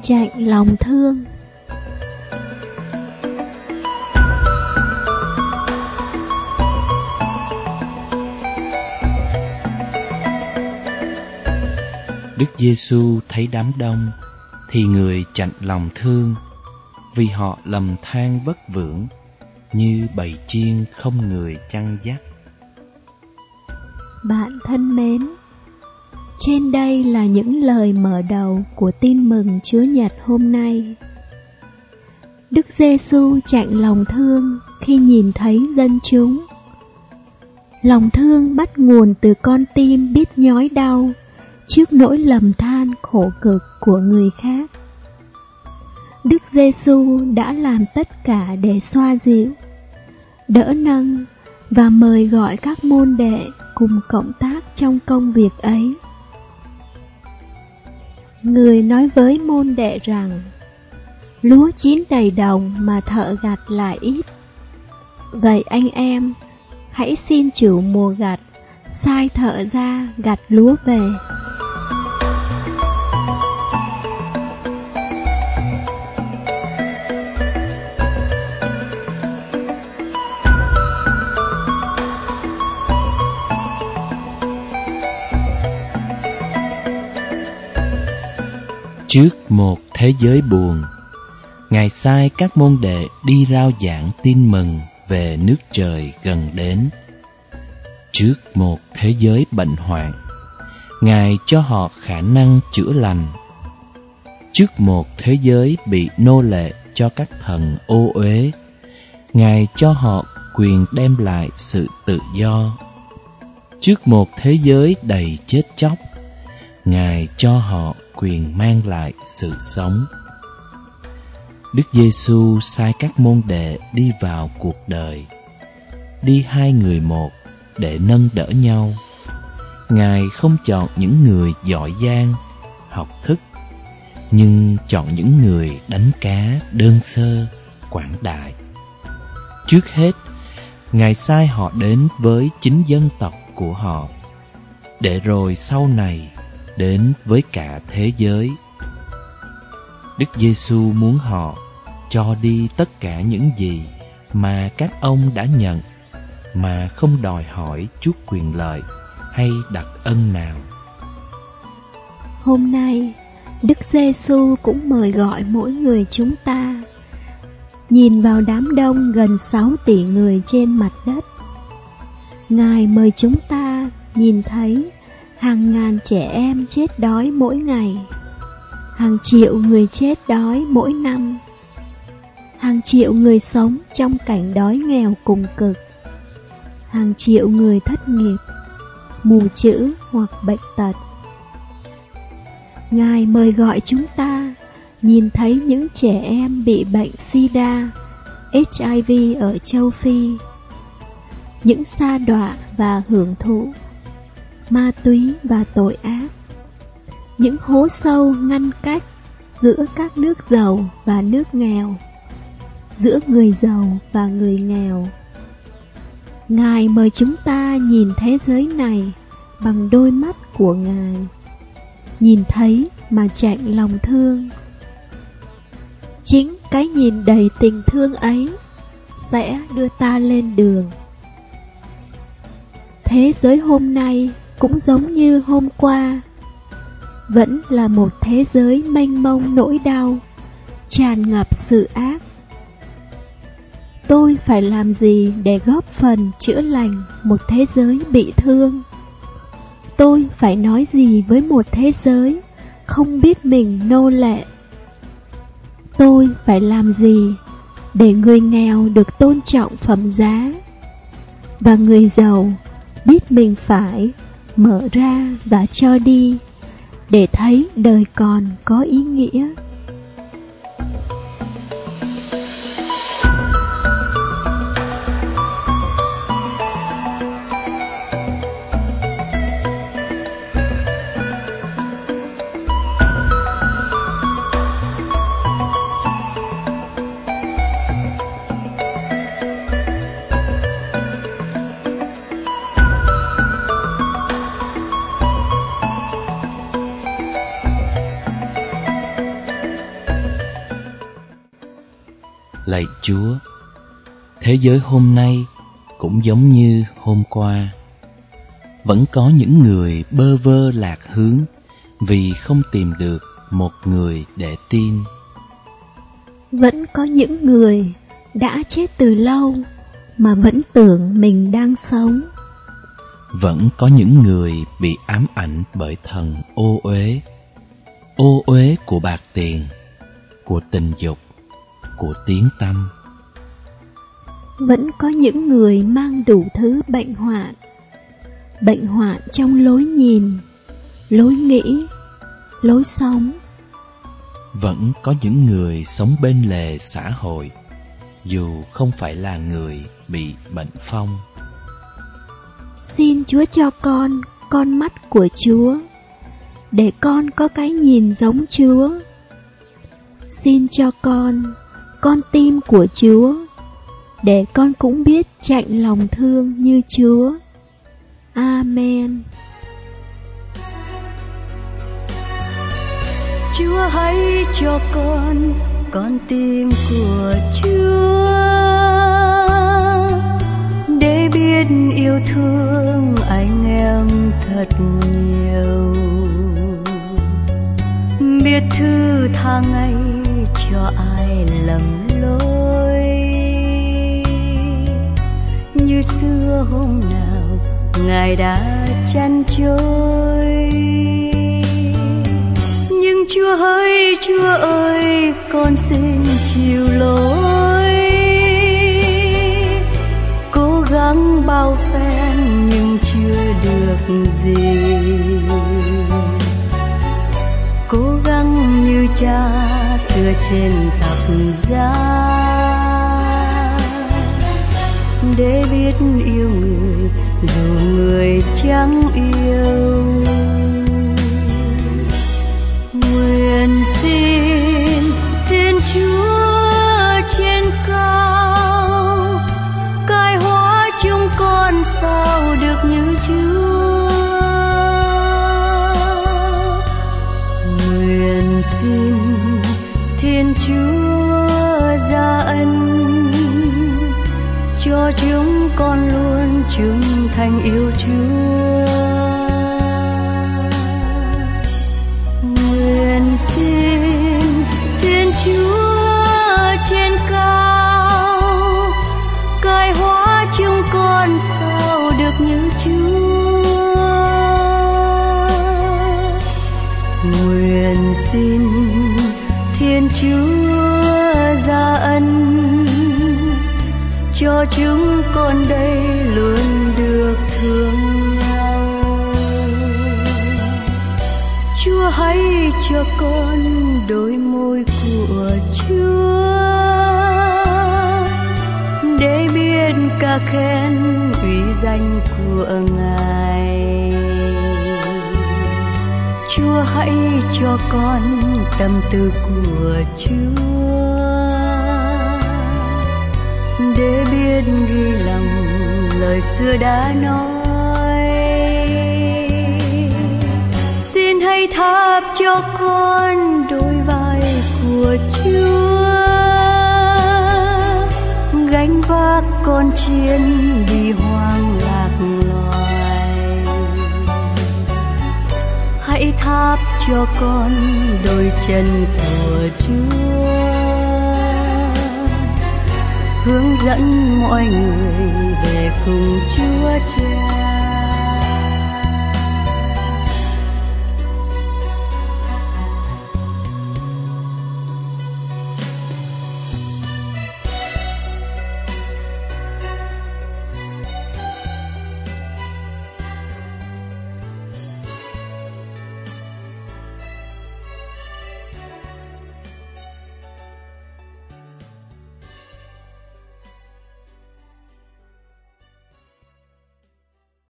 chạnh lòng thương. Đức Giêsu thấy đám đông thì người chạnh lòng thương, vì họ lầm than vất vưởng như bầy chiên không người chăn dắt. Bạn thân mến, trên đây là những lời mở đầu của tin mừng Chúa Nhật hôm nay. Đức Giêsu chạnh lòng thương khi nhìn thấy dân chúng. Lòng thương bắt nguồn từ con tim biết nhói đau trước nỗi lầm than khổ cực của người khác. Đức Giêsu đã làm tất cả để xoa dịu, đỡ nâng và mời gọi các môn đệ cùng cộng tác trong công việc ấy. Người nói với môn đệ rằng: lúa chín đầy đồng mà thợ gặt lại ít. Vậy anh em, hãy xin chủ mùa gặt sai thợ ra gặt lúa về. Trước một thế giới buồn, Ngài sai các môn đệ đi rao giảng tin mừng về nước trời gần đến. Trước một thế giới bệnh hoạn, Ngài cho họ khả năng chữa lành. Trước một thế giới bị nô lệ cho các thần ô uế, Ngài cho họ quyền đem lại sự tự do. Trước một thế giới đầy chết chóc, Ngài cho họ quyền mang lại sự sống. Đức Giêsu sai các môn đệ đi vào cuộc đời, đi hai người một để nâng đỡ nhau. Ngài không chọn những người giỏi giang, học thức, nhưng chọn những người đánh cá đơn sơ, quảng đại. Trước hết, Ngài sai họ đến với chính dân tộc của họ, để rồi sau này đến với cả thế giới. Đức Giêsu muốn họ cho đi tất cả những gì mà các ông đã nhận, mà không đòi hỏi chút quyền lợi hay đặc ân nào. Hôm nay, Đức Giêsu cũng mời gọi mỗi người chúng ta. Nhìn vào đám đông gần 6 tỷ người trên mặt đất, Ngài mời chúng ta nhìn thấy hàng ngàn trẻ em chết đói mỗi ngày, hàng triệu người chết đói mỗi năm, hàng triệu người sống trong cảnh đói nghèo cùng cực, hàng triệu người thất nghiệp, mù chữ hoặc bệnh tật. Ngài mời gọi chúng ta nhìn thấy những trẻ em bị bệnh SIDA, HIV ở châu Phi, những sa đọa và hưởng thụ, ma túy và tội ác, những hố sâu ngăn cách giữa các nước giàu và nước nghèo, giữa người giàu và người nghèo. Ngài mời chúng ta nhìn thế giới này bằng đôi mắt của Ngài, nhìn thấy mà chạnh lòng thương. Chính cái nhìn đầy tình thương ấy sẽ đưa ta lên đường. Thế giới hôm nay cũng giống như hôm qua, vẫn là một thế giới mênh mông nỗi đau, tràn ngập sự ác. Tôi phải làm gì để góp phần chữa lành một thế giới bị thương? Tôi phải nói gì với một thế giới không biết mình nô lệ? Tôi phải làm gì để người nghèo được tôn trọng phẩm giá, và người giàu biết mình phải mở ra và cho đi, để thấy đời còn có ý nghĩa? Lạy Chúa, thế giới hôm nay cũng giống như hôm qua. Vẫn có những người bơ vơ lạc hướng vì không tìm được một người để tin. Vẫn có những người đã chết từ lâu mà vẫn tưởng mình đang sống. Vẫn có những người bị ám ảnh bởi thần ô uế của bạc tiền, của tình dục, của tiếng tăm. Vẫn có những người mang đủ thứ bệnh hoạn trong lối nhìn, lối nghĩ, lối sống. Vẫn có những người sống bên lề xã hội, dù không phải là người bị bệnh phong. Xin Chúa cho con mắt của Chúa, để con có cái nhìn giống Chúa. Xin cho con tim của Chúa, để con cũng biết chạnh lòng thương như Chúa. Amen. Chúa hãy cho con tim của Chúa, để biết yêu thương anh em thật nhiều, biết thứ tha ngay cho ai lầm lỗi, như xưa hôm nào Ngài đã chăn trôi. Nhưng Chúa ơi, con xin chịu lỗi, cố gắng bao phen nhưng chưa được gì, cố gắng như cha xưa trên thập giá, để biết yêu người dù người chẳng yêu. Nguyện xin Thiên Chúa trên cao cai hóa chúng con sao được như Chúa. Nguyện xin Thiên Chúa gia ân cho chúng con luôn trung thành yêu Chúa. Nguyện xin Thiên Chúa trên cao cai hóa chúng con sao được như Chúa. Nguyện xin Thiên Chúa gia ân cho chúng con đây luôn được thương nhau. Chúa hãy cho con đôi môi của Chúa, để biết ca khen uy danh của Ngài. Chúa hãy cho con tâm tư của Chúa, để biết ghi lòng lời xưa đã nói. Xin hãy thắp cho con đôi vai của Chúa, gánh vác con chiên đi hoang lạc loài. Hãy thắp cho con đôi chân của Chúa, hướng dẫn mọi người về cùng Chúa Cha.